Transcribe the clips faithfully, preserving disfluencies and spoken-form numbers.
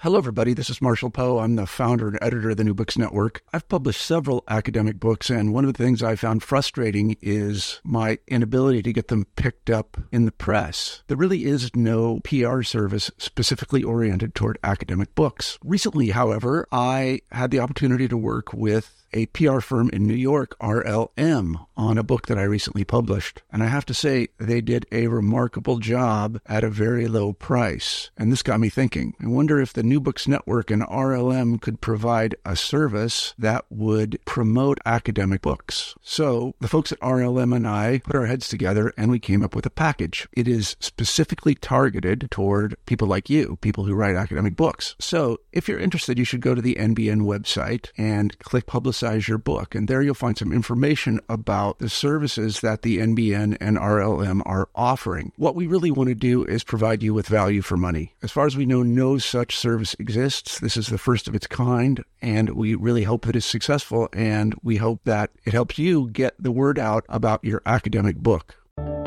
Hello, everybody. This is Marshall Poe. I'm the founder and editor of the New Books Network. I've published several academic books, and one of the things I found frustrating is my inability to get them picked up in the press. There really is no P R service specifically oriented toward academic books. Recently, however, I had the opportunity to work with a P R firm in New York, R L M, on a book that I recently published. And I have to say, they did a remarkable job at a very low price. And this got me thinking. I wonder if the New Books Network and R L M could provide a service that would promote academic books. So the folks at R L M and I put our heads together and we came up with a package. It is specifically targeted toward people like you, people who write academic books. So if you're interested, you should go to the N B N website and click Publicize your book. And there you'll find some information about the services that the N B N and R L M are offering. What we really want to do is provide you with value for money. As far as we know, no such service exists. This is the first of its kind, and we really hope that it's successful, and we hope that it helps you get the word out about your academic book.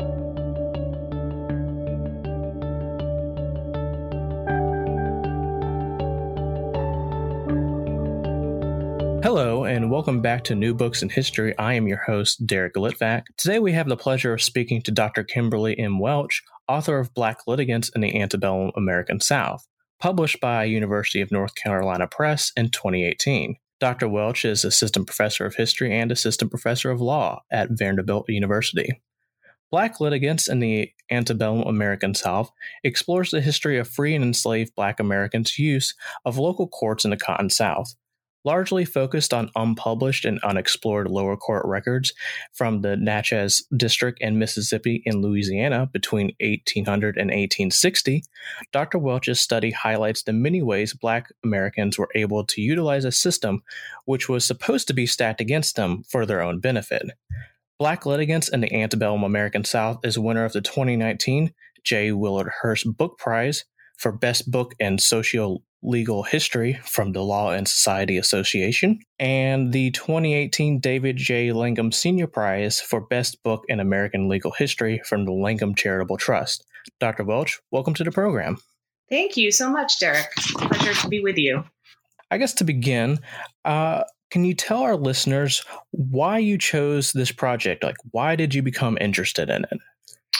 Hello, and welcome back to New Books in History. I am your host, Derek Litvak. Today we have the pleasure of speaking to Doctor Kimberly M. Welch, author of Black Litigants in the Antebellum American South, published by University of North Carolina Press in twenty eighteen. Doctor Welch is Assistant Professor of History and Assistant Professor of Law at Vanderbilt University. Black Litigants in the Antebellum American South explores the history of free and enslaved Black Americans' use of local courts in the Cotton South, largely focused on unpublished and unexplored lower court records from the Natchez District in Mississippi and Louisiana between eighteen hundred and eighteen sixty. Doctor Welch's study highlights the many ways Black Americans were able to utilize a system which was supposed to be stacked against them for their own benefit. Black Litigants in the Antebellum American South is winner of the twenty nineteen J. Willard Hurst Book Prize for Best Book in Socio-Legal History from the Law and Society Association, and the twenty eighteen David J. Langham Senior Prize for Best Book in American Legal History from the Langham Charitable Trust. Doctor Welch, welcome to the program. Thank you so much, Derek. Pleasure to be with you. I guess to begin, uh, can you tell our listeners why you chose this project? Like, why did you become interested in it?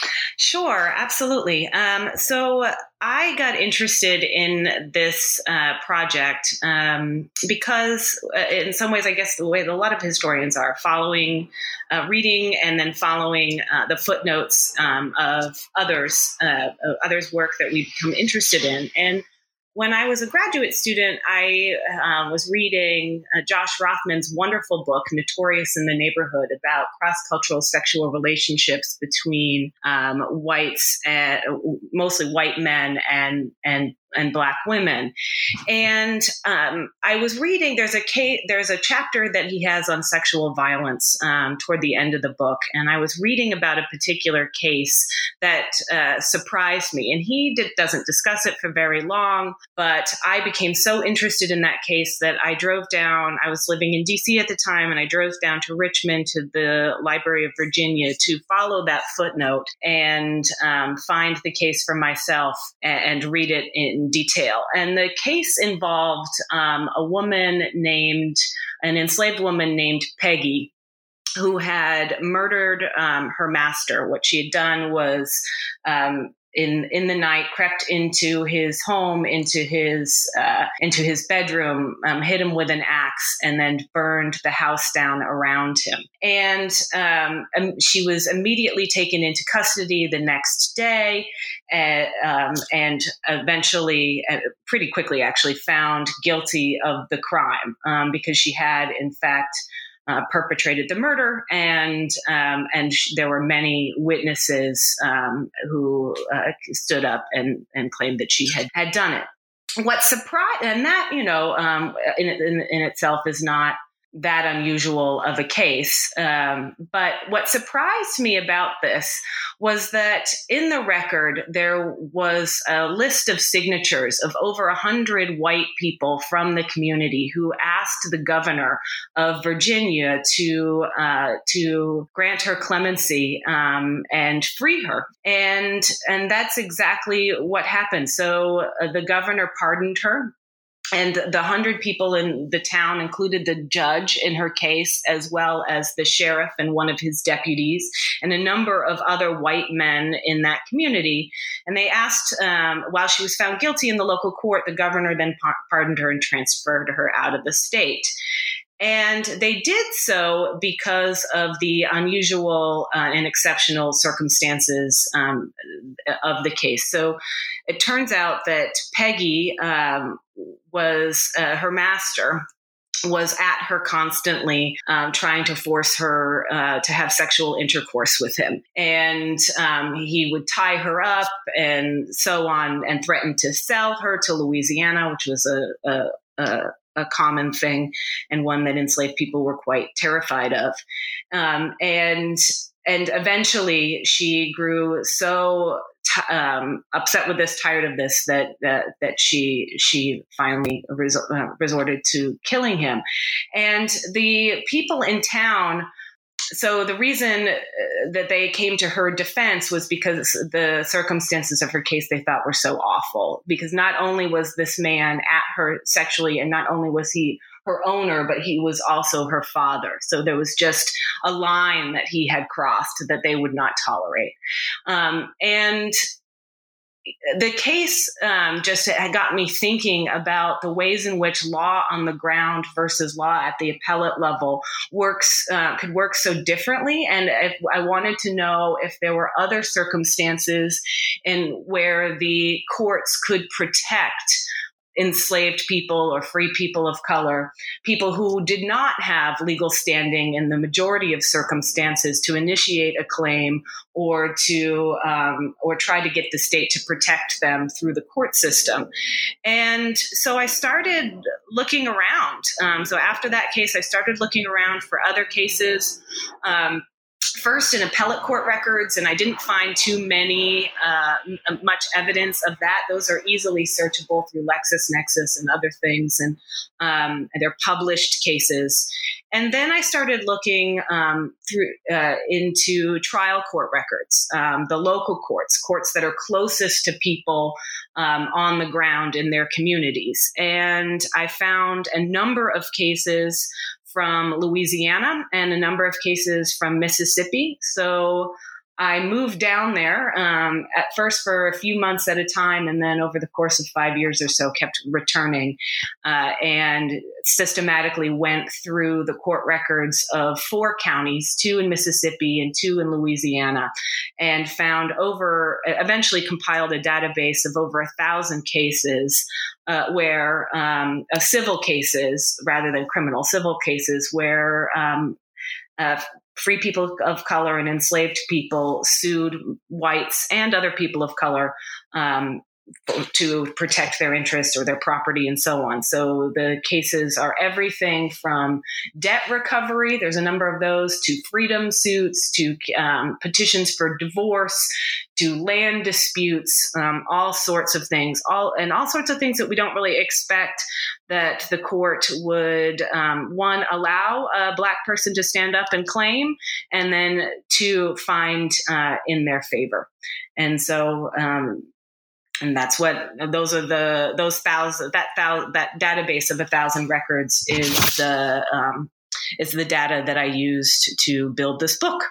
Sure, absolutely. Um, so I got interested in this uh, project um, because uh, in some ways, I guess the way that a lot of historians are following, uh, reading and then following uh, the footnotes um, of others, uh, of others' work that we become interested in. And when I was a graduate student, I uh, was reading uh, Josh Rothman's wonderful book, Notorious in the Neighborhood, about cross-cultural sexual relationships between um, whites, and, mostly white men and and and Black women. And um, I was reading, there's a case, there's a chapter that he has on sexual violence um, toward the end of the book. And I was reading about a particular case that uh, surprised me. And he did, doesn't discuss it for very long, but I became so interested in that case that I drove down, I was living in D C at the time, and I drove down to Richmond to the Library of Virginia to follow that footnote and um, find the case for myself and, and read it in detail. And the case involved um, a woman named, an enslaved woman named Peggy, who had murdered um, her master. What she had done was um, in in the night crept into his home, into his uh, into his bedroom, um, hit him with an axe, and then burned the house down around him. And um, um, she was immediately taken into custody the next day, uh, um, and eventually, uh, pretty quickly, actually found guilty of the crime um, because she had, in fact, Uh, perpetrated the murder, and um, and sh- there were many witnesses um, who uh, stood up and, and claimed that she had, had done it. What surprised, and that, you know, um, in, in in itself is not that unusual of a case. Um, but what surprised me about this was that in the record, there was a list of signatures of over a hundred white people from the community who asked the governor of Virginia to, uh, to grant her clemency, um, and free her. And, and that's exactly what happened. So uh, the governor pardoned her. And the hundred people in the town included the judge in her case, as well as the sheriff and one of his deputies, and a number of other white men in that community. And they asked, um, while she was found guilty in the local court, the governor then pardoned her and transferred her out of the state. And they did so because of the unusual uh, and exceptional circumstances um, of the case. So it turns out that Peggy um, was uh, her master was at her constantly, um, trying to force her uh, to have sexual intercourse with him. And um, he would tie her up and so on, and threaten to sell her to Louisiana, which was a, a, a a common thing, and one that enslaved people were quite terrified of. Um, and and eventually she grew so t- um, upset with this, tired of this, that that, that she she finally resor- uh, resorted to killing him. And the people in town, so the reason that they came to her defense was because the circumstances of her case they thought were so awful. Because not only was this man at her sexually, and not only was he her owner, but he was also her father. So there was just a line that he had crossed that they would not tolerate. Um, and the case um, just had got me thinking about the ways in which law on the ground versus law at the appellate level works, uh, could work so differently. And if I wanted to know if there were other circumstances in where the courts could protect enslaved people or free people of color, people who did not have legal standing in the majority of circumstances to initiate a claim or to um, or try to get the state to protect them through the court system. And so I started looking around. Um, so after that case, I started looking around for other cases. Um, First in appellate court records, and I didn't find too many, uh, m- much evidence of that. Those are easily searchable through LexisNexis and other things, and, um, and they're published cases. And then I started looking um, through uh, into trial court records, um, the local courts, courts that are closest to people um, on the ground in their communities. And I found a number of cases from Louisiana and a number of cases from Mississippi. So I moved down there um, at first for a few months at a time, and then over the course of five years or so kept returning uh, and systematically went through the court records of four counties, two in Mississippi and two in Louisiana, and found over, eventually compiled a database of over a thousand cases uh, where, um, of civil cases rather than criminal, civil cases where um, uh, free people of color and enslaved people sued whites and other people of color um, to protect their interests or their property and so on. So the cases are everything from debt recovery, there's a number of those, to freedom suits, to um, petitions for divorce, to land disputes, um, all sorts of things, all and all sorts of things that we don't really expect that the court would, um, one, allow a Black person to stand up and claim, and then two, find uh, in their favor. And so, um, and that's what those are the those thousand that thousand, that database of a thousand records is the um, is the data that I used to build this book.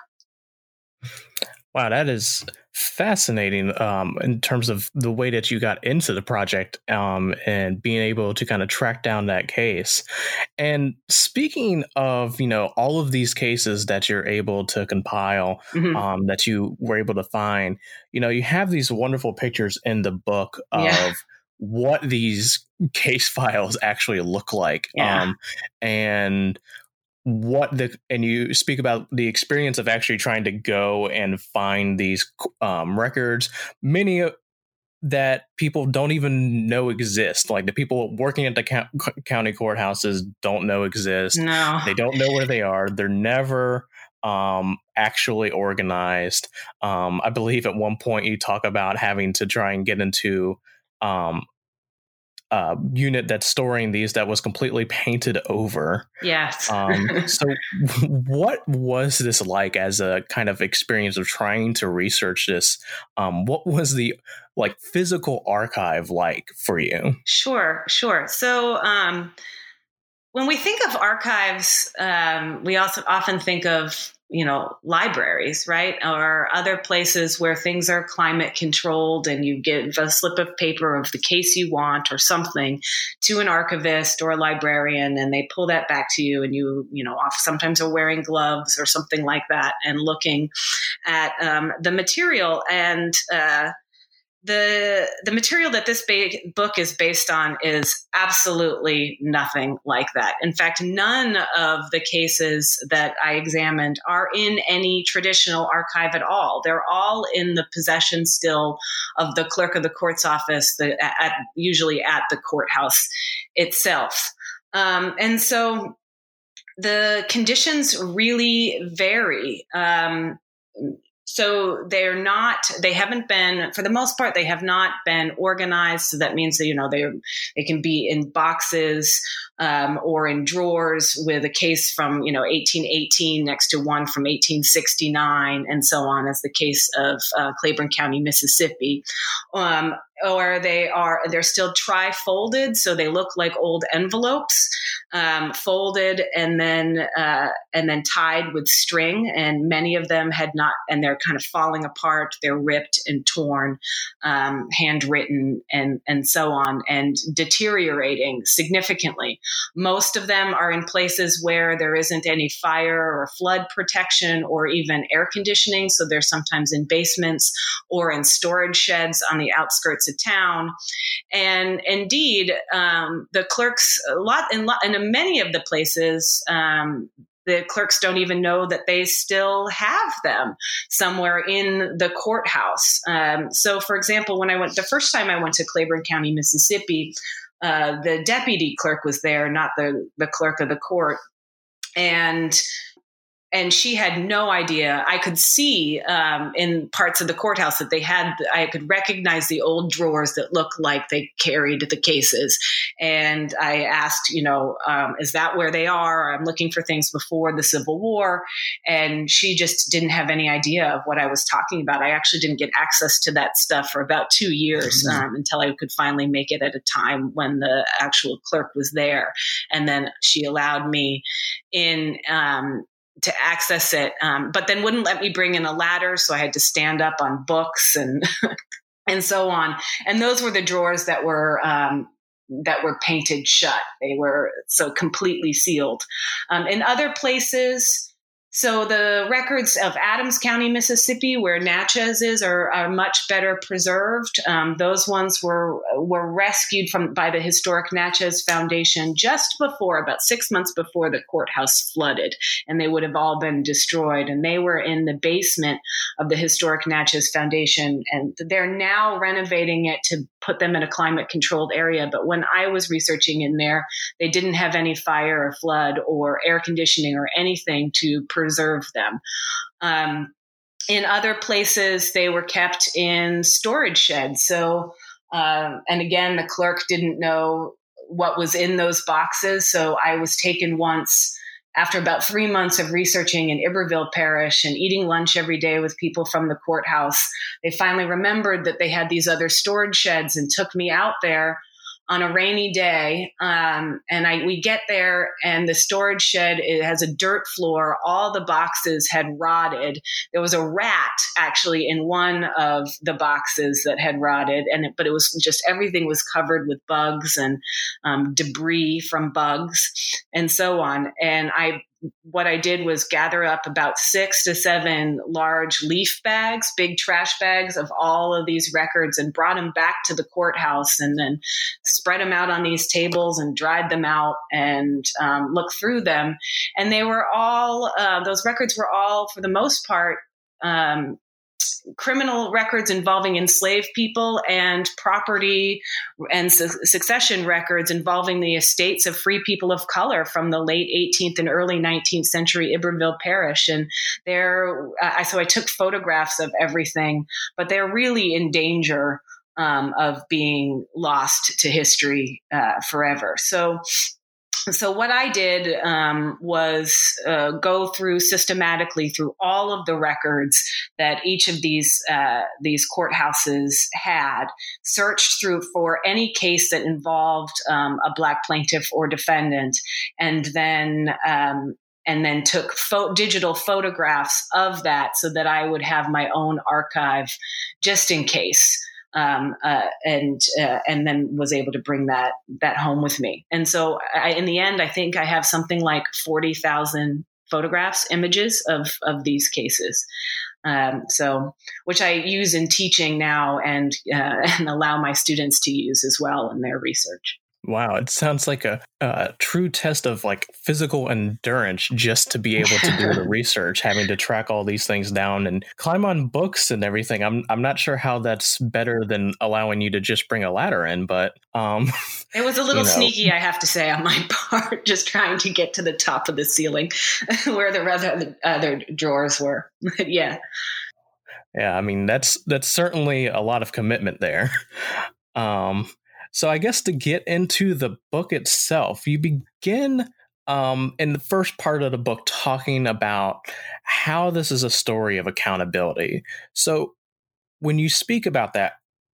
Wow, that is fascinating um, in terms of the way that you got into the project um, and being able to kind of track down that case. And speaking of, you know, all of these cases that you're able to compile, mm-hmm. um, that you were able to find, you know, you have these wonderful pictures in the book of yeah. what these case files actually look like. Yeah. Um, and what the and you speak about the experience of actually trying to go and find these um, records, many that people don't even know exist. Like the people working at the co- county courthouses don't know exist. No, they don't know where they are. They're never um, actually organized. Um, I believe at one point you talk about having to try and get into um, uh, unit that's storing these that was completely painted over. Yes. um, so what was this like as a kind of experience of trying to research this? Um, what was the like physical archive like for you? Sure, sure. So um, when we think of archives, um, we also often think of, you know, libraries, right? Or other places where things are climate controlled and you give a slip of paper of the case you want or something to an archivist or a librarian, and they pull that back to you, and you, you know, off sometimes are wearing gloves or something like that and looking at um, the material. And uh, The the material that this ba- book is based on is absolutely nothing like that. In fact, none of the cases that I examined are in any traditional archive at all. They're all in the possession still of the clerk of the court's office, the, at, usually at the courthouse itself. Um, and so the conditions really vary. Um, So they're not, they haven't been, for the most part, they have not been organized. So that means that, you know, they they can be in boxes um, or in drawers with a case from, you know, eighteen eighteen next to one from eighteen sixty-nine and so on, as the case of uh, Claiborne County, Mississippi. Um, or they are, they're still tri-folded. So they look like old envelopes, um, folded and then, uh, and then tied with string. And many of them had not, and they're kind of falling apart. They're ripped and torn, um, handwritten and, and so on, and deteriorating significantly. Most of them are in places where there isn't any fire or flood protection or even air conditioning. So they're sometimes in basements or in storage sheds on the outskirts of town. And indeed, um, the clerks, a lot in, in many of the places, um, the clerks don't even know that they still have them somewhere in the courthouse. Um, so, for example, when I went, the first time I went to Claiborne County, Mississippi, uh, the deputy clerk was there, not the, the clerk of the court. And And she had no idea. I could see um, in parts of the courthouse that they had, I could recognize the old drawers that looked like they carried the cases. And I asked, you know, um, is that where they are? I'm looking for things before the Civil War. And she just didn't have any idea of what I was talking about. I actually didn't get access to that stuff for about two years mm-hmm. um, until I could finally make it at a time when the actual clerk was there. And then she allowed me in um, to access it, um, but then wouldn't let me bring in a ladder. So I had to stand up on books and and so on. And those were the drawers that were um, that were painted shut. They were so completely sealed. Um, in other places, so the records of Adams County, Mississippi, where Natchez is, are, are much better preserved. Um, those ones were were rescued from by the Historic Natchez Foundation just before, about six months before the courthouse flooded, and they would have all been destroyed. And they were in the basement of the Historic Natchez Foundation, and they're now renovating it to put them in a climate-controlled area. But when I was researching in there, they didn't have any fire or flood or air conditioning or anything to preserve them. Um, in other places, they were kept in storage sheds. So, um, and again, the clerk didn't know what was in those boxes. So I was taken once after about three months of researching in Iberville Parish and eating lunch every day with people from the courthouse. They finally remembered that they had these other storage sheds and took me out there on a rainy day. Um, and I, we get there and the storage shed, it has a dirt floor. All the boxes had rotted. There was a rat actually in one of the boxes that had rotted, and it, but it was just, everything was covered with bugs and um, debris from bugs and so on. And I, what I did was gather up about six to seven large leaf bags, big trash bags of all of these records, and brought them back to the courthouse, and then spread them out on these tables and dried them out and um, looked through them. And they were all, uh, those records were all, for the most part, um, criminal records involving enslaved people and property and su- succession records involving the estates of free people of color from the late eighteenth and early nineteenth century Iberville Parish. And they're, uh, so I took photographs of everything, but they're really in danger um, of being lost to history uh, forever. So. So what I did um, was uh, go through systematically through all of the records that each of these uh, these courthouses had, searched through for any case that involved um, a Black plaintiff or defendant, and then um, and then took fo- digital photographs of that so that I would have my own archive just in case. Um, uh, and uh, and then was able to bring that that home with me. And so I, in the end, I think I have something like forty thousand photographs, images of of these cases. Um, so which I use in teaching now and uh, and allow my students to use as well in their research. Wow, it sounds like a, a true test of like physical endurance just to be able to do the research, having to track all these things down and climb on books and everything. I'm I'm not sure how that's better than allowing you to just bring a ladder in, but um, it was a little you know. sneaky, I have to say, on my part, just trying to get to the top of the ceiling where the other other drawers were. yeah, yeah. I mean, that's that's certainly a lot of commitment there. Um, So I guess to get into the book itself, you begin um, in the first part of the book talking about how this is a story of accountability. So when you speak about that,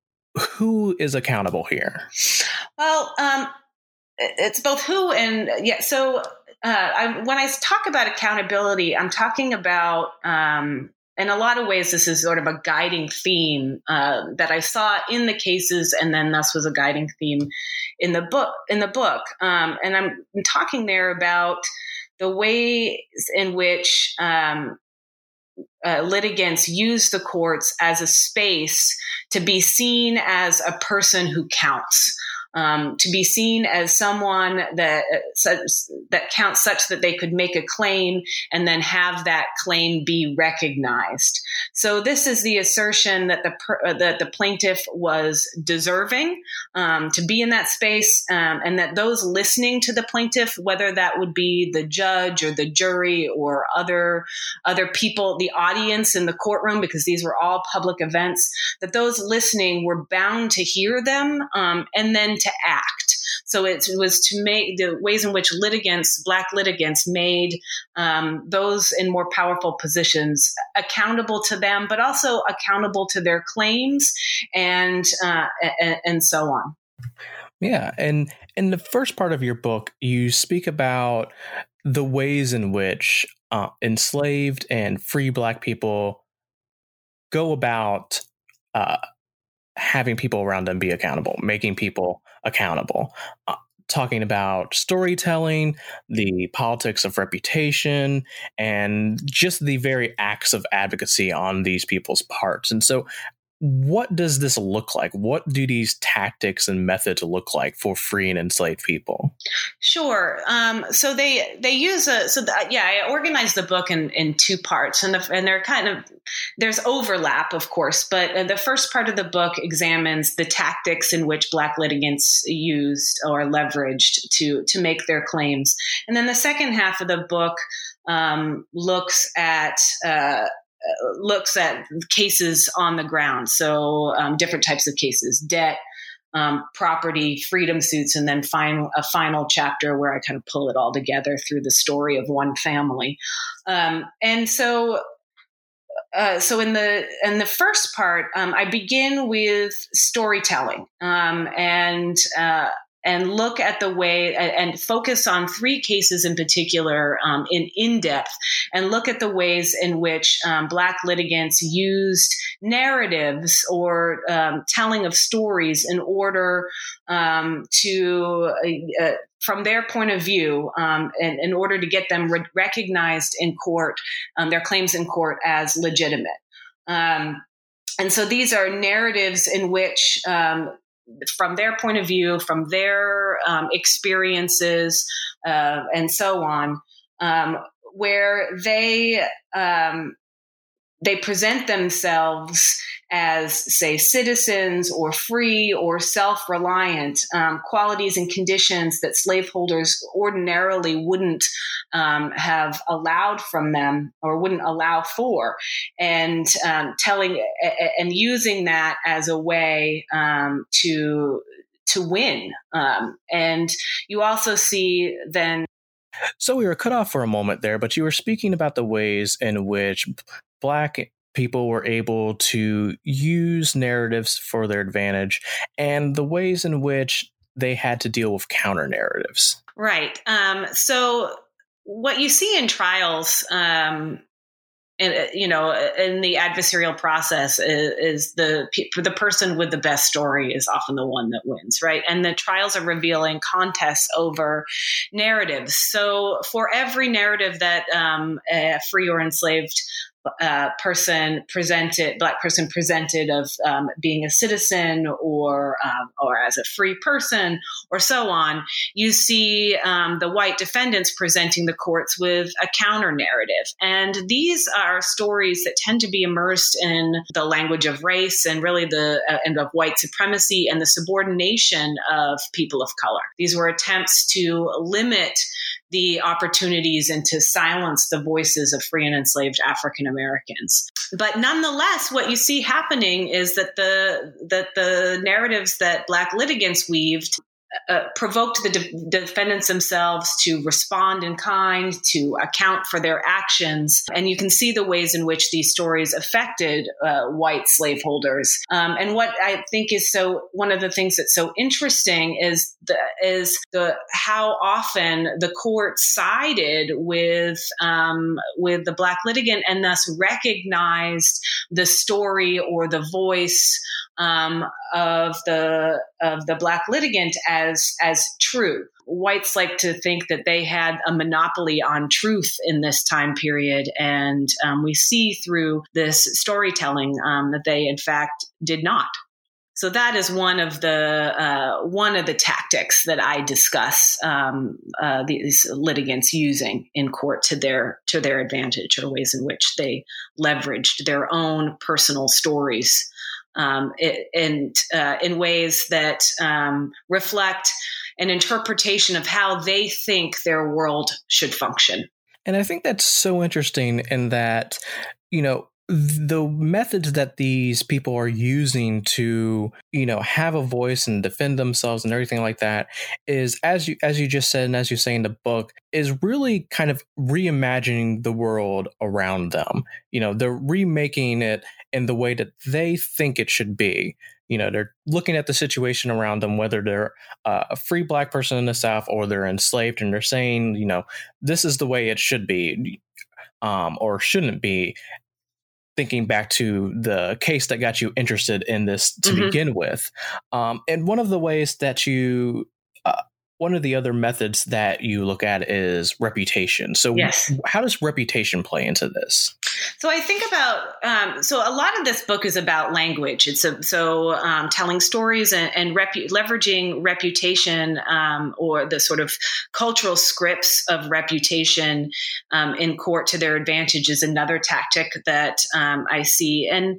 who is accountable here? Well, um, it's both who and yeah. So uh, I, when I talk about accountability, I'm talking about um, in a lot of ways, this is sort of a guiding theme uh, that I saw in the cases, and then thus was a guiding theme in the book. In the book, um, and I'm, I'm talking there about the ways in which um, uh, litigants use the courts as a space to be seen as a person who counts. Um, to be seen as someone that uh, that counts such that they could make a claim and then have that claim be recognized. So this is the assertion that the uh, that the plaintiff was deserving um, to be in that space, um, and that those listening to the plaintiff, whether that would be the judge or the jury or other other people, the audience in the courtroom, because these were all public events, that those listening were bound to hear them um, and then to act. So it was to make the ways in which litigants, Black litigants, made um, those in more powerful positions accountable to them, but also accountable to their claims and uh, and, and so on. Yeah, and in the first part of your book, you speak about the ways in which uh, enslaved and free Black people go about uh, having people around them be accountable, making people accountable, uh, talking about storytelling, the politics of reputation, and just the very acts of advocacy on these people's parts. And so what does this look like? What do these tactics and methods look like for free and enslaved people? Sure. Um, so they they use a so the, yeah. I organized the book in, in two parts, and the, and they're kind of there's overlap, of course. But the first part of the book examines the tactics in which Black litigants used or leveraged to to make their claims, and then the second half of the book um, looks at. Uh, looks at cases on the ground. So um, different types of cases, debt, um, property, freedom suits, and then final, a final chapter where I kind of pull it all together through the story of one family. Um, and so Uh, so in the in the first part, um, I begin with storytelling um, and uh, and look at the way and focus on three cases in particular um, in in depth, and look at the ways in which um, Black litigants used narratives or um, telling of stories in order um, to. Uh, from their point of view, um, and in order to get them re- recognized in court, um, their claims in court as legitimate. Um, and so these are narratives in which, um, from their point of view, from their um, experiences, uh, and so on, um, where they um, they present themselves as, say, citizens or free or self-reliant, um, qualities and conditions that slaveholders ordinarily wouldn't um, have allowed from them or wouldn't allow for, and um, telling and using that as a way um, to to win. Um, and you also see then. So we were cut off for a moment there, but you were speaking about the ways in which Black people were able to use narratives for their advantage and the ways in which they had to deal with counter narratives. Right. Um, so what you see in trials, um, and, you know, in the adversarial process is, is the the person with the best story is often the one that wins, right? And the trials are revealing contests over narratives. So for every narrative that um, a free or enslaved Uh, person presented, Black person presented of um, being a citizen or um, or as a free person or so on, you see um, the white defendants presenting the courts with a counter narrative. And these are stories that tend to be immersed in the language of race and really the uh, and of white supremacy and the subordination of people of color. These were attempts to limit the opportunities and to silence the voices of free and enslaved African Americans. But nonetheless, what you see happening is that the that the narratives that Black litigants weaved uh, provoked the de- defendants themselves to respond in kind, to account for their actions. And you can see the ways in which these stories affected uh, white slaveholders. Um, and what I think is so, one of the things that's so interesting is the, is the how often the court sided with um, with the Black litigant and thus recognized the story or the voice um, of the of the Black litigant as as true. Whites like to think that they had a monopoly on truth in this time period, and um, we see through this storytelling um, that they, in fact, did not. So that is one of the uh, one of the tactics that I discuss um, uh, these litigants using in court to their to their advantage, or ways in which they leveraged their own personal stories um, and uh, in ways that um, reflect an interpretation of how they think their world should function. And I think that's so interesting in that, you know, the methods that these people are using to, you know, have a voice and defend themselves and everything like that is, as you as you just said, and as you say in the book, is really kind of reimagining the world around them. You know, they're remaking it in the way that they think it should be. You know, they're looking at the situation around them, whether they're uh, a free Black person in the South or they're enslaved, and they're saying, you know, this is the way it should be um, or shouldn't be. Thinking back to the case that got you interested in this to mm-hmm. begin with. Um, and one of the ways that you, uh, one of the other methods that you look at is reputation. So yes. How does reputation play into this? So I think about, um, so a lot of this book is about language. It's a, so um, telling stories and, and repu- leveraging reputation um, or the sort of cultural scripts of reputation um, in court to their advantage is another tactic that um, I see. And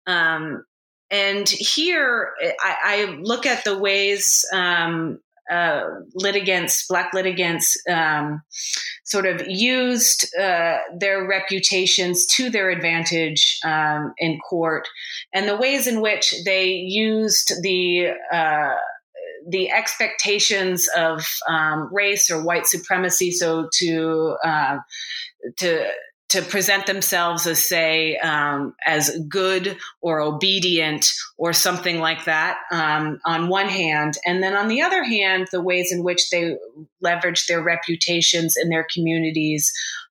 um, and here I, I look at the ways um, uh, litigants, Black litigants, um, sort of used uh, their reputations to their advantage um, in court, and the ways in which they used the uh, the expectations of um, race or white supremacy, so to uh, to to present themselves as, say, um, as good or obedient or something like that um, on one hand. And then on the other hand, the ways in which they leverage their reputations in their communities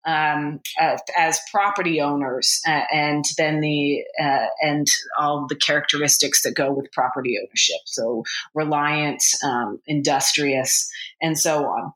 um, uh, as property owners uh, and then the uh, and all the characteristics that go with property ownership. So reliant, um, industrious, and so on.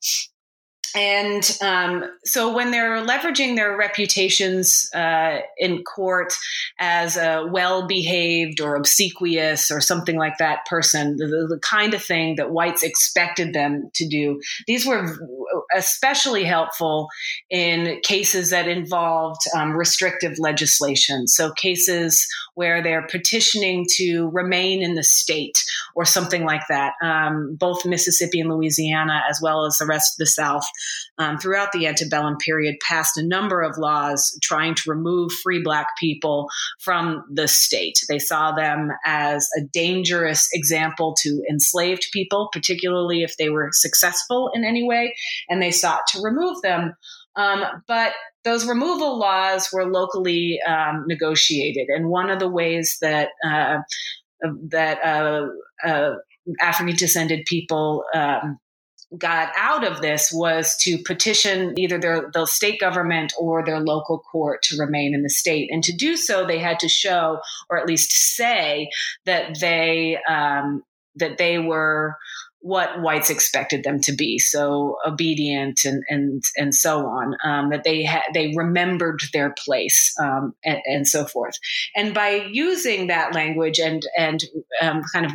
And um, so when they're leveraging their reputations uh, in court as a well-behaved or obsequious or something like that person, the, the kind of thing that whites expected them to do, these were especially helpful in cases that involved um, restrictive legislation. So cases where they're petitioning to remain in the state or something like that. Um, both Mississippi and Louisiana, as well as the rest of the South, um, throughout the antebellum period, passed a number of laws trying to remove free Black people from the state. They saw them as a dangerous example to enslaved people, particularly if they were successful in any way, and they sought to remove them. Um, but those removal laws were locally um, negotiated, and one of the ways that uh, that uh, uh, African descended people um, got out of this was to petition either their the state government or their local court to remain in the state. And to do so, they had to show, or at least say, that they um, that they were what whites expected them to be, so obedient and and and so on. Um, that they had they remembered their place um, and, and so forth. And by using that language and and um, kind of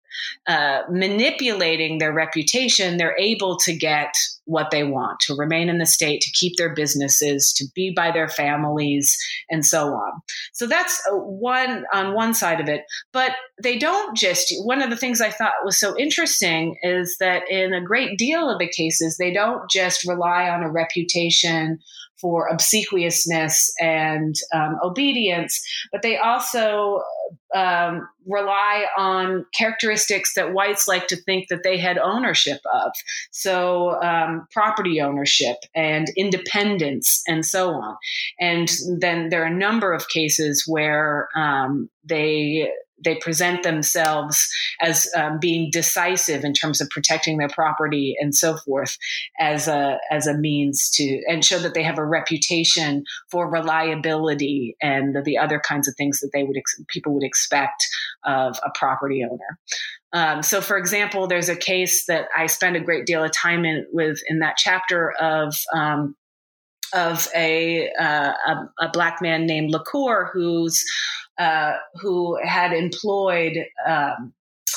Uh, manipulating their reputation, they're able to get what they want, to remain in the state, to keep their businesses, to be by their families, and so on. So that's one on one side of it. But they don't just, one of the things I thought was so interesting is that in a great deal of the cases, they don't just rely on a reputation for obsequiousness and um, obedience, but they also um, rely on characteristics that whites like to think that they had ownership of. So um, property ownership and independence and so on. And then there are a number of cases where um, they they present themselves as um, being decisive in terms of protecting their property and so forth as a as a means to, and show that they have a reputation for reliability and the other kinds of things that they would ex- people would expect of a property owner. Um, so, for example, there's a case that I spend a great deal of time in with in that chapter of um, of a, uh, a a Black man named LaCour who's Uh, who had employed um,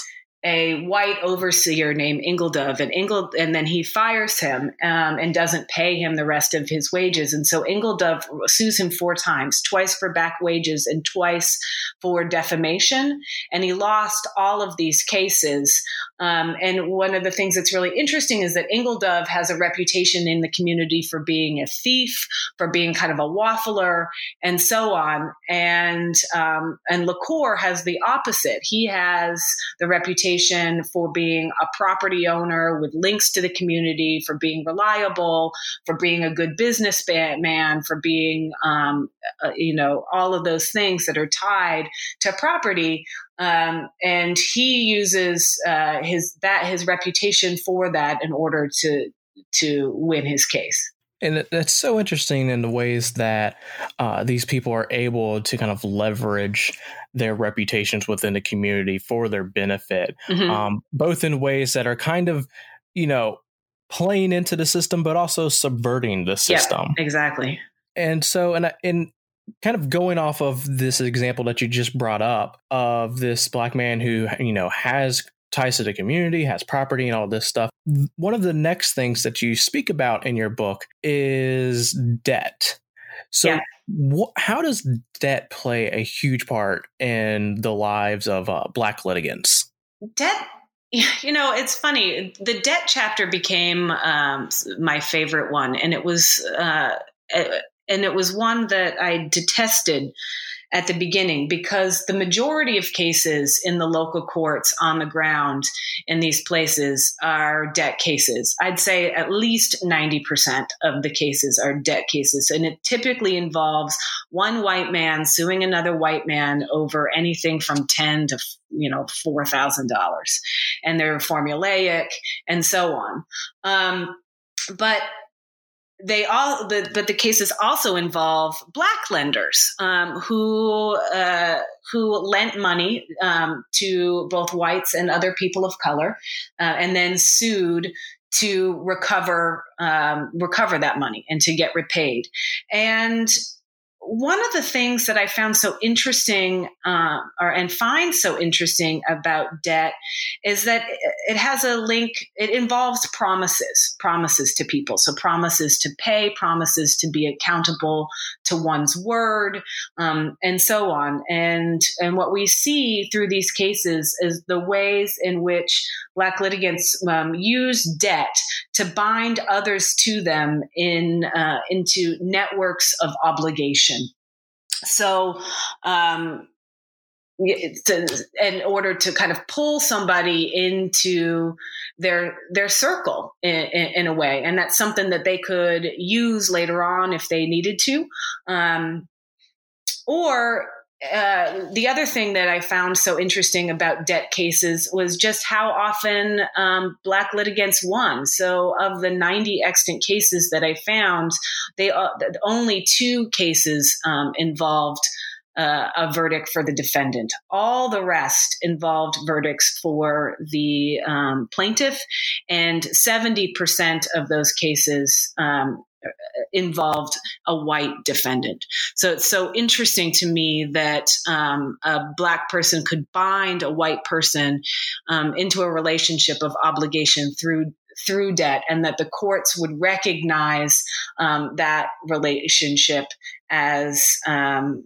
a white overseer named Ingledove, and Ingle, and then he fires him um, and doesn't pay him the rest of his wages. And so Ingledove sues him four times, twice for back wages and twice for defamation. And he lost all of these cases. Um, and one of the things that's really interesting is that Ingledove has a reputation in the community for being a thief, for being kind of a waffler, and so on. And um, and LaCour has the opposite. He has the reputation for being a property owner with links to the community, for being reliable, for being a good businessman, for being, um, uh, you know, all of those things that are tied to property. Um, and he uses uh, his that his reputation for that in order to to win his case. And that's so interesting in the ways that uh, these people are able to kind of leverage their reputations within the community for their benefit, mm-hmm. um, both in ways that are kind of, you know, playing into the system, but also subverting the system. Yeah, exactly. And so, and in kind of going off of this example that you just brought up of this Black man who, you know, has ties to the community, has property and all this stuff. One of the next things that you speak about in your book is debt. So yeah. wh- how does debt play a huge part in the lives of uh, Black litigants? Debt, you know, it's funny. The debt chapter became um, my favorite one. And it was, uh, and it was one that I detested at the beginning, because the majority of cases in the local courts on the ground in these places are debt cases. I'd say at least ninety percent of the cases are debt cases. And it typically involves one white man suing another white man over anything from ten to, you know, four thousand dollars. And they're formulaic and so on. Um, but They all, the, but the cases also involve Black lenders um, who uh, who lent money um, to both whites and other people of color, uh, and then sued to recover um, recover that money and to get repaid. And one of the things that I found so interesting, uh, or and find so interesting about debt, is that it has a link. It involves promises, promises to people. So promises to pay, promises to be accountable to one's word, um, and so on. And and what we see through these cases is the ways in which Black litigants um, use debt to bind others to them in uh, into networks of obligation. So. Um, To, in order to kind of pull somebody into their their circle in, in, in a way, and that's something that they could use later on if they needed to. Um, or uh, the other thing that I found so interesting about debt cases was just how often um, Black litigants won. So of the ninety extant cases that I found, they uh, only two cases um, involved Uh, a verdict for the defendant. All the rest involved verdicts for the um, plaintiff, and seventy percent of those cases um, involved a white defendant. So it's so interesting to me that um, a Black person could bind a white person um, into a relationship of obligation through through debt, and that the courts would recognize um, that relationship as um,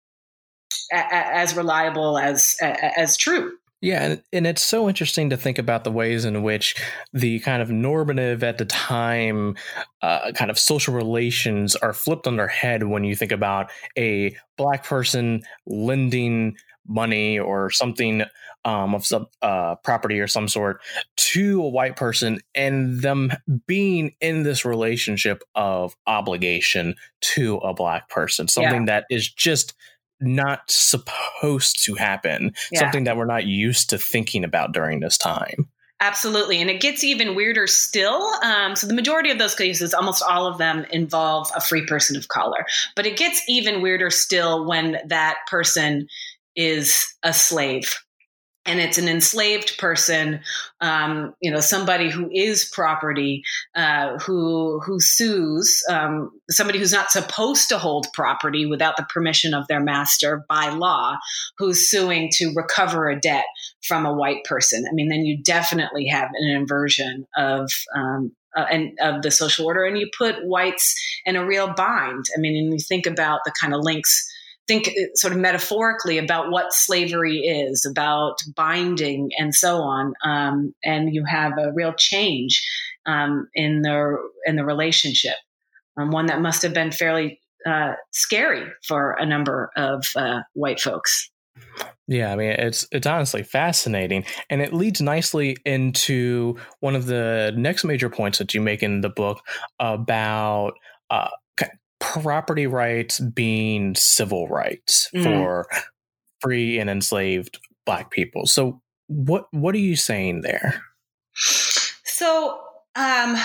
as reliable as as true. Yeah, and, and it's so interesting to think about the ways in which the kind of normative at the time uh, kind of social relations are flipped on their head when you think about a Black person lending money or something um, of some uh, property or some sort to a white person, and them being in this relationship of obligation to a Black person, something yeah. that is just not supposed to happen, yeah. something that we're not used to thinking about during this time. Absolutely. And it gets even weirder still. Um, so the majority of those cases, almost all of them, involve a free person of color. But it gets even weirder still when that person is a slave. And it's an enslaved person, um, you know, somebody who is property, uh, who who sues, um, somebody who's not supposed to hold property without the permission of their master by law, who's suing to recover a debt from a white person. I mean, then you definitely have an inversion of um, uh, and of the social order, and you put whites in a real bind. I mean, and you think about the kind of links. Think sort of metaphorically about what slavery is, about binding and so on. Um, and you have a real change um, in the in the relationship, um, one that must have been fairly uh, scary for a number of uh, white folks. Yeah, I mean, it's it's honestly fascinating, and it leads nicely into one of the next major points that you make in the book about uh, property rights being civil rights mm. for free and enslaved Black people. So what what are you saying there? So um,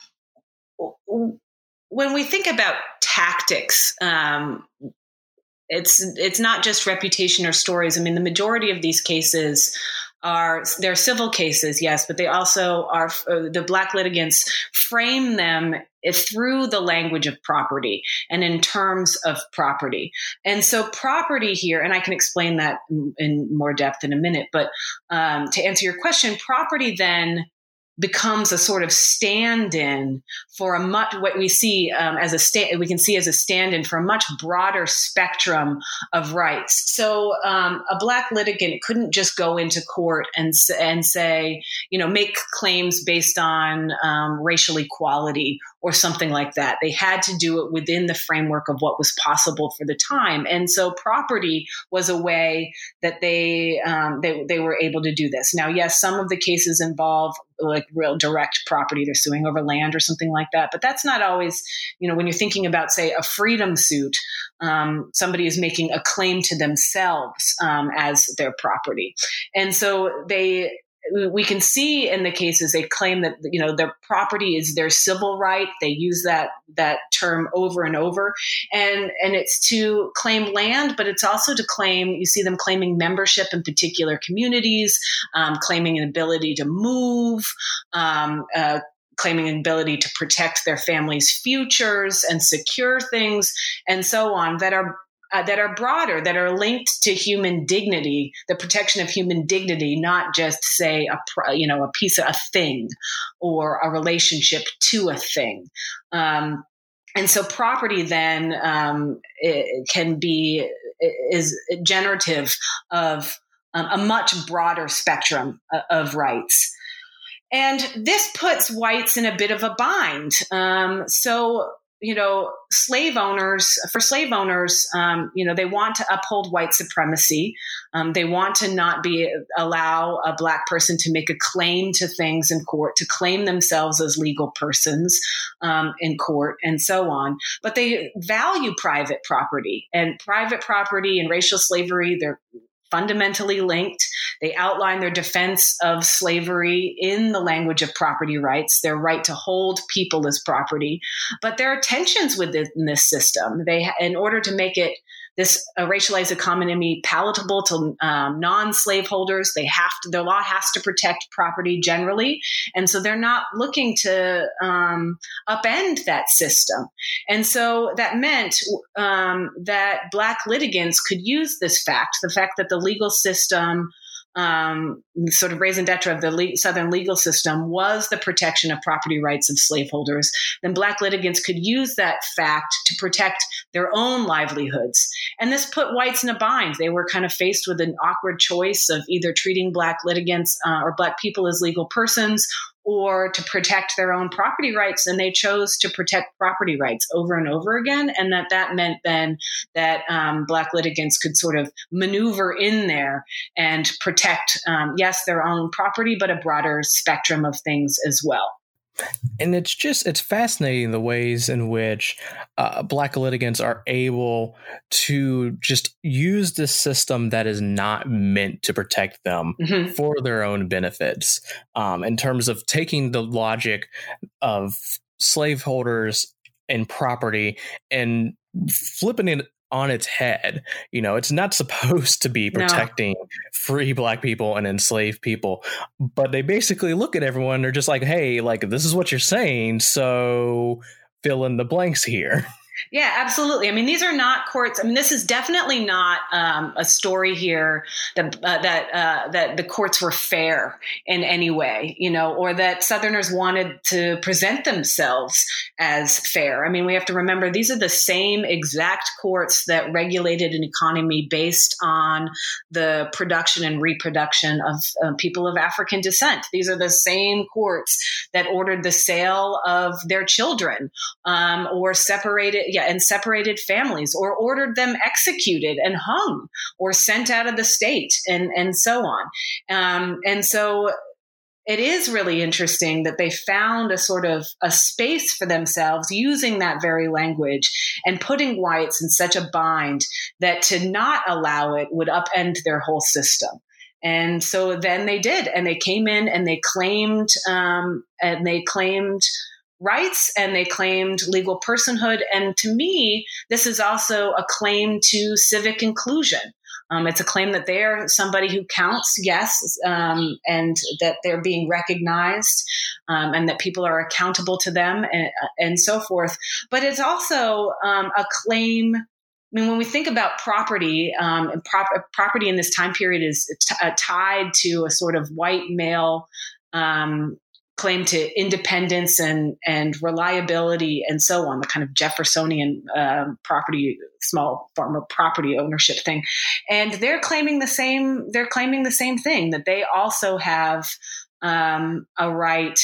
when we think about tactics, um, it's it's not just reputation or stories. I mean, the majority of these cases are, they're civil cases, yes, but they also are, uh, the Black litigants frame them through the language of property and in terms of property. And so property here, and I can explain that in, in more depth in a minute, but um, to answer your question, property then becomes a sort of stand-in for a much, what we see um, as a sta- we can see as a stand-in for a much broader spectrum of rights. So um, a Black litigant couldn't just go into court and and say, you know, make claims based on um, racial equality or something like that. They had to do it within the framework of what was possible for the time. And so property was a way that they um, they they were able to do this. Now, yes, some of the cases involve like real direct property. They're suing over land or something like that. But that's not always, you know, when you're thinking about, say, a freedom suit, um, somebody is making a claim to themselves um, as their property. And so they, we can see in the cases they claim that, you know, their property is their civil right. They use that that term over and over, and and it's to claim land, but it's also to claim. You see them claiming membership in particular communities, um, claiming an ability to move, um, uh, claiming an ability to protect their family's futures and secure things, and so on. That are uh, that are broader, that are linked to human dignity, the protection of human dignity, not just say a you know a piece of a thing or a relationship to a thing. Um, and so property then um, it can be is generative of um, a much broader spectrum of rights. And this puts whites in a bit of a bind. Um, so, you know, slave owners, for slave owners, um, you know, they want to uphold white supremacy. Um, they want to not be allow a Black person to make a claim to things in court, to claim themselves as legal persons um, in court, and so on. But they value private property, and private property and racial slavery, they're fundamentally linked. They outline their defense of slavery in the language of property rights, their right to hold people as property. But there are tensions within this system. They, in order to make it this uh, racialized economy palatable to um, non-slaveholders, they have to, their law has to protect property generally. And so they're not looking to um, upend that system. And so that meant um, that Black litigants could use this fact, the fact that the legal system, um, sort of raison d'etre of the le- Southern legal system was the protection of property rights of slaveholders. Then Black litigants could use that fact to protect their own livelihoods. And this put whites in a bind. They were kind of faced with an awkward choice of either treating Black litigants uh, or Black people as legal persons, or to protect their own property rights. And they chose to protect property rights over and over again. And that that meant then that um, Black litigants could sort of maneuver in there and protect, um, yes, their own property, but a broader spectrum of things as well. And it's just, it's fascinating the ways in which uh, Black litigants are able to just use this system that is not meant to protect them mm-hmm. for their own benefits, um, in terms of taking the logic of slaveholders and property and flipping it on its head. You know, it's not supposed to be protecting no. free Black people and enslaved people, but they basically look at everyone. They're just like, hey, like, this is what you're saying, so fill in the blanks here. Yeah, absolutely. I mean, these are not courts. I mean, this is definitely not um, a story here that uh, that uh, that the courts were fair in any way, you know, or that Southerners wanted to present themselves as fair. I mean, we have to remember these are the same exact courts that regulated an economy based on the production and reproduction of uh, people of African descent. These are the same courts that ordered the sale of their children um, or separated. Yeah, and separated families, or ordered them executed and hung, or sent out of the state, and and so on. Um, and so it is really interesting that they found a sort of a space for themselves using that very language and putting whites in such a bind that to not allow it would upend their whole system. And so then they did, and they came in and they claimed um, and they claimed. rights, and they claimed legal personhood. And to me, this is also a claim to civic inclusion. Um, it's a claim that they're somebody who counts, yes, um, and that they're being recognized, um, and that people are accountable to them, and, and so forth. But it's also um, a claim. I mean, when we think about property, um, and prop- property in this time period is t- uh, tied to a sort of white male um claim to independence and, and reliability and so on, the kind of Jeffersonian um, property, small farmer property ownership thing. And they're claiming the same, they're claiming the same thing, that they also have um, a right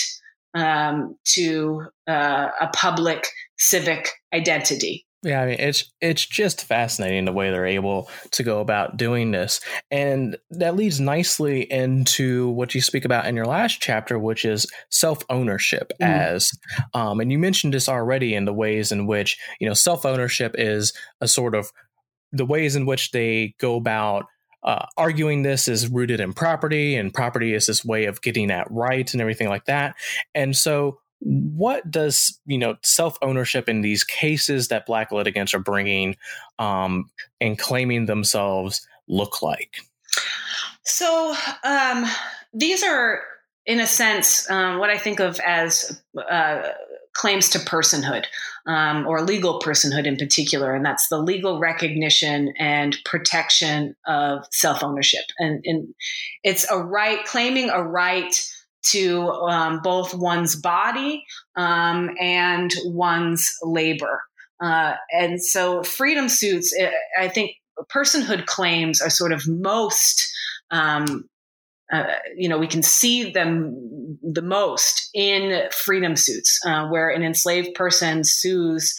um, to uh, a public civic identity. Yeah, I mean, it's it's just fascinating the way they're able to go about doing this. And that leads nicely into what you speak about in your last chapter, which is self-ownership mm. as, um, and you mentioned this already in the ways in which, you know, self-ownership is a sort of the ways in which they go about uh, arguing this is rooted in property, and property is this way of getting at rights and everything like that. And so what does, you know, self-ownership in these cases that Black litigants are bringing um, and claiming themselves look like? So um, these are in a sense, um, what I think of as uh, claims to personhood, um, or legal personhood in particular, and that's the legal recognition and protection of self-ownership. And, and it's a right, claiming a right to um, both one's body um, and one's labor. Uh, and so freedom suits, I think personhood claims are sort of most, um, uh, you know, we can see them the most in freedom suits, uh, where an enslaved person sues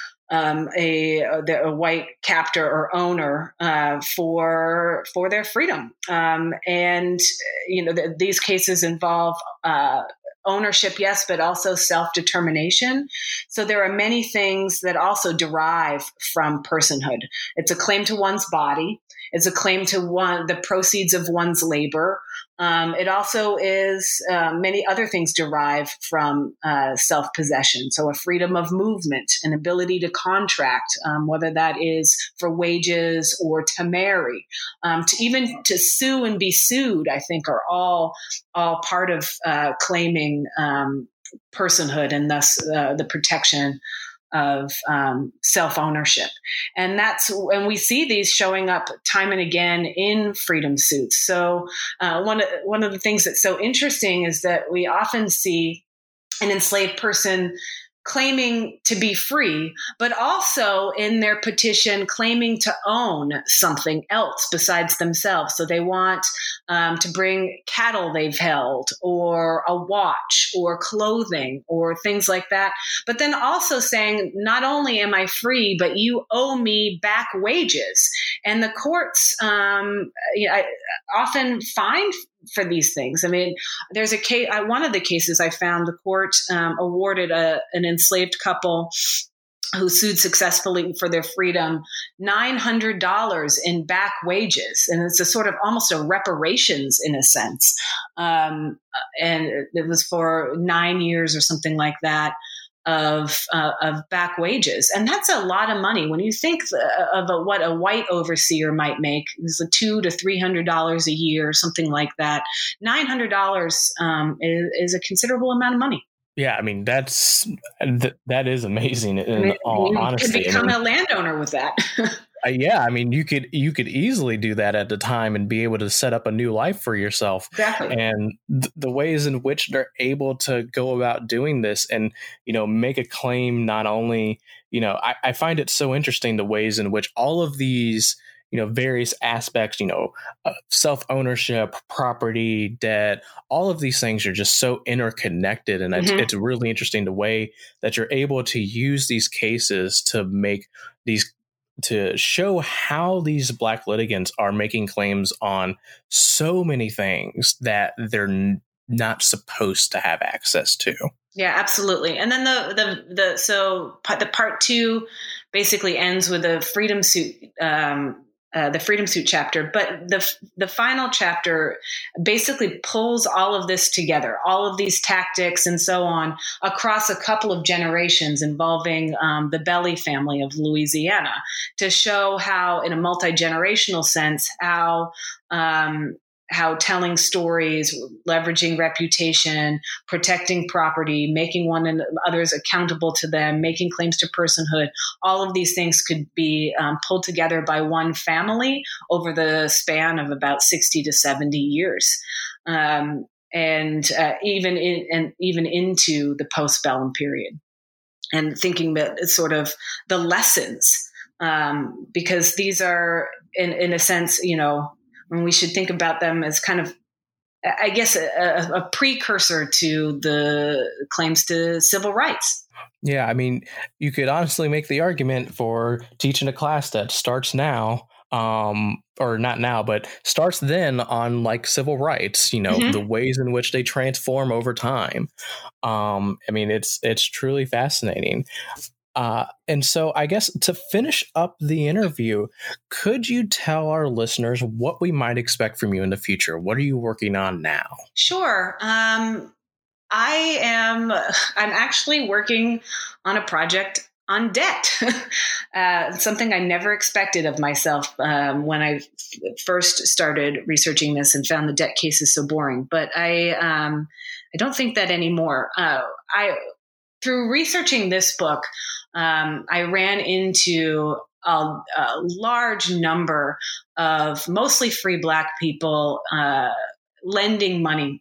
um, a, a white captor or owner uh, for for their freedom. Um, and, you know, th- these cases involve uh, ownership, yes, but also self-determination. So there are many things that also derive from personhood. It's a claim to one's body. It's a claim to one, the proceeds of one's labor. Um, it also is uh, many other things derive from uh, self-possession. So a freedom of movement, an ability to contract, um, whether that is for wages or to marry, um, to even to sue and be sued, I think are all all part of uh, claiming um, personhood and thus uh, the protection of um, self-ownership. And that's when we see these showing up time and again in freedom suits. So uh, one, one of the things that's so interesting is that we often see an enslaved person claiming to be free, but also in their petition claiming to own something else besides themselves. So they want um, to bring cattle they've held, or a watch, or clothing, or things like that. But then also saying, not only am I free, but you owe me back wages. And the courts um, you know, I often find for these things. I mean, there's a case, I, one of the cases I found, the court um, awarded a, an enslaved couple who sued successfully for their freedom nine hundred dollars in back wages. And it's a sort of almost a reparations in a sense. Um, and it was for nine years or something like that of uh, of back wages. And that's a lot of money. When you think of a, what a white overseer might make, it's a two to three hundred dollars a year, something like that. Nine hundred dollars um, is, is a considerable amount of money. Yeah, I mean, that's th- that is amazing. In I mean, all you honesty, could become I mean, a landowner with that. Uh, yeah, I mean, you could you could easily do that at the time and be able to set up a new life for yourself. Exactly. And th- the ways in which they're able to go about doing this and, you know, make a claim, not only, you know, I, I find it so interesting the ways in which all of these, you know, various aspects, you know, uh, self-ownership, property, debt, all of these things are just so interconnected. And it's, Mm-hmm. it's really interesting the way that you're able to use these cases to make these to show how these Black litigants are making claims on so many things that they're n- not supposed to have access to. Yeah, absolutely. And then the the the so the part two basically ends with a freedom suit, um, uh, the freedom suit chapter. But the the final chapter basically pulls all of this together, all of these tactics and so on, across a couple of generations involving um, the Belly family of Louisiana, to show how, in a multi-generational sense, how um, how telling stories, leveraging reputation, protecting property, making one and others accountable to them, making claims to personhood, all of these things could be um, pulled together by one family over the span of about sixty to seventy years. Um, and uh, even in, and even into the postbellum period. And thinking that it's sort of the lessons, um, because these are, in, in a sense, you know, and we should think about them as kind of, I guess, a, a precursor to the claims to civil rights. Yeah, I mean, you could honestly make the argument for teaching a class that starts now, um, or not now, but starts then on like civil rights, you know, mm-hmm. the ways in which they transform over time. Um, I mean, it's it's truly fascinating. Uh, and so I guess to finish up the interview, could you tell our listeners what we might expect from you in the future? What are you working on now? Sure. Um, I am, I'm actually working on a project on debt, uh, something I never expected of myself um, when I f- first started researching this and found the debt cases so boring. But I, um, I don't think that anymore. Uh, I, through researching this book, um, I ran into a, a large number of mostly free Black people uh, lending money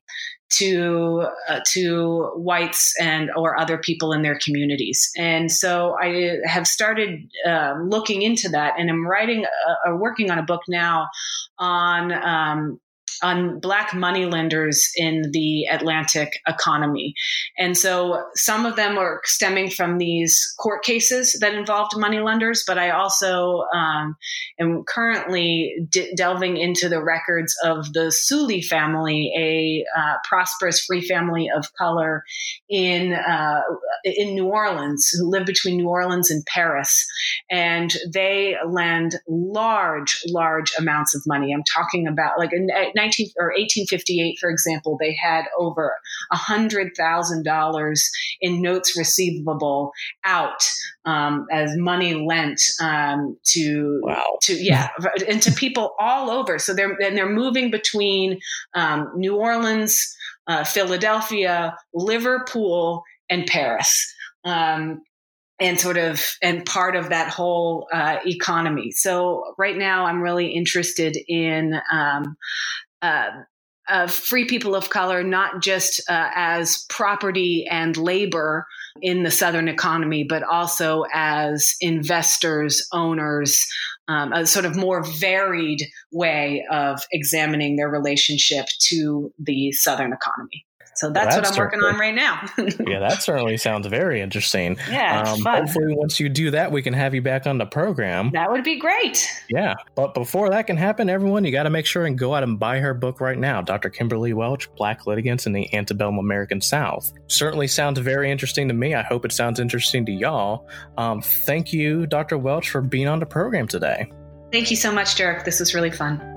to uh, to whites and or other people in their communities. And so I have started uh, looking into that, and I'm writing uh, or working on a book now on um, on Black moneylenders in the Atlantic economy. And so some of them are stemming from these court cases that involved moneylenders, but I also um, am currently de- delving into the records of the Sully family, a uh, prosperous free family of color in uh, in New Orleans, who live between New Orleans and Paris. And they lend large, large amounts of money. I'm talking about like in nineteen or eighteen fifty-eight, for example, they had over one hundred thousand dollars in notes receivable out um, as money lent um, to, wow. to yeah, and to people all over. So they're and they're moving between um, New Orleans, uh, Philadelphia, Liverpool, and Paris. Um, and sort of, and part of that whole uh, economy. So right now I'm really interested in um, uh, uh, free people of color, not just uh, as property and labor in the Southern economy, but also as investors, owners, um, a sort of more varied way of examining their relationship to the Southern economy. So that's, well, that's what I'm working on right now. Yeah, that certainly sounds very interesting. Yeah, it's um, fun. Hopefully once you do that, we can have you back on the program. That would be great. Yeah. But before that can happen, everyone, you got to make sure and go out and buy her book right now. Doctor Kimberly Welch, Black Litigants in the Antebellum American South. Certainly sounds very interesting to me. I hope it sounds interesting to y'all. Um, thank you, Doctor Welch, for being on the program today. Thank you so much, Derek. This was really fun.